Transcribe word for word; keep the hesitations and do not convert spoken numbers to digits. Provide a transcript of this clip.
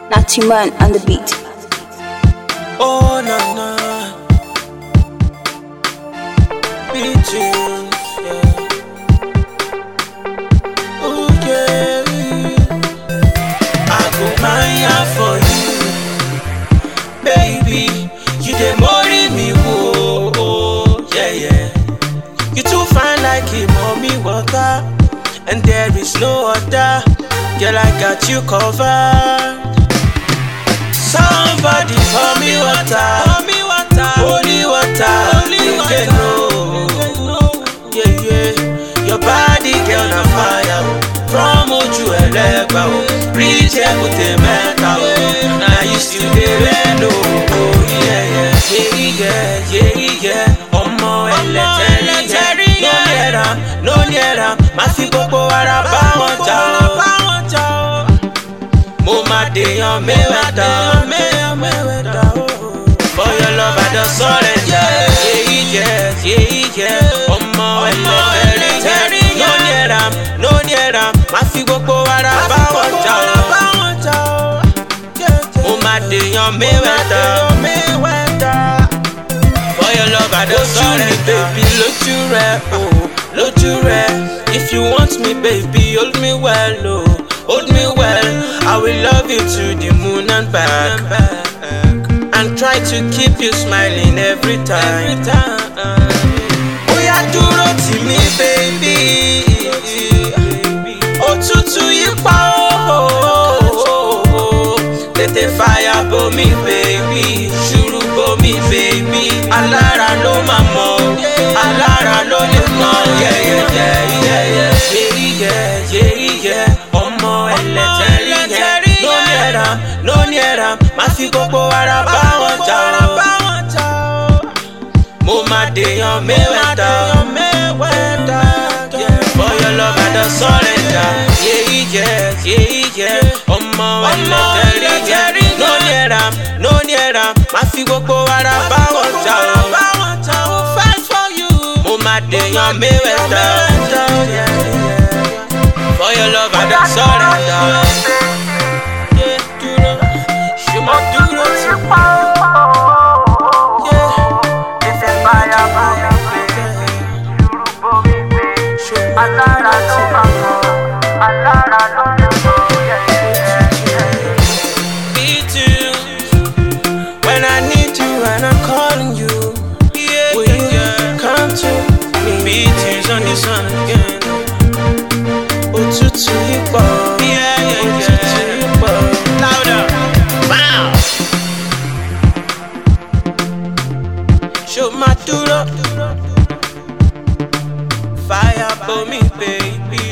Natiman on the beat. Oh na na, beaches, yeah. Oh yeah, I go mine for you, baby. You dey worry me, whoa, oh, yeah yeah. You too fine like a mommy water, and there is no other. Girl, I got you covered. Somebody pour me water, pour me water, holy water, holy water. No, yeah, yeah. Your body, girl, on fire. From Oju Elegba, reach Ebute Meta. Now you still there, no, oh yeah, yeah, yeah, yeah, yeah, yeah. Omo eleteri, no near am, no near am. Masi gbogbo ara bá wọn jà o. Mo ma deyan meweta, for your love I don't surrender. Yeah, yeah, yeah, yeah. Omo eleteri, no near am, no near am. Ma fi gbogbo ara bá wọn jà o. Mo ma deyan meweta, for your love I don't surrender. Baby, lójú rẹ, oh, lójú rẹ. If you want me, baby, hold me well, oh. Hold me well, I will love you to the moon and back, and try to keep you smiling every time. Oh yeah, dúró tì mí, baby. Òtútù yìí pa o. Tètè fire bò mí, baby. Ṣùrù bò mí, baby. Alára ló máa mọ̀, alára ló lè mọ̀. Yeah, yeah, yeah, yeah, yeah, yeah, yeah, yeah. No near am, no near am. Ma fi gbogbo ara bá wọn jà o. Mo ma deyan meweta, for your love I don't surrender. Yeah, yeah, yeah, yeah. Omo eleteri, no near am, no near am. Ma fi gbogbo ara bá wọn jà o. Fight for you. Mo ma deyan meweta, for your love I don't surrender. When I need you and I'm calling you, yeah, will you yeah. come to me? Beatings on the sun again. Òtútù yìí pọ̀, yeah, yeah, òtútù yìí pọ̀. Louder, wow. Show my dúró, fire for me, baby.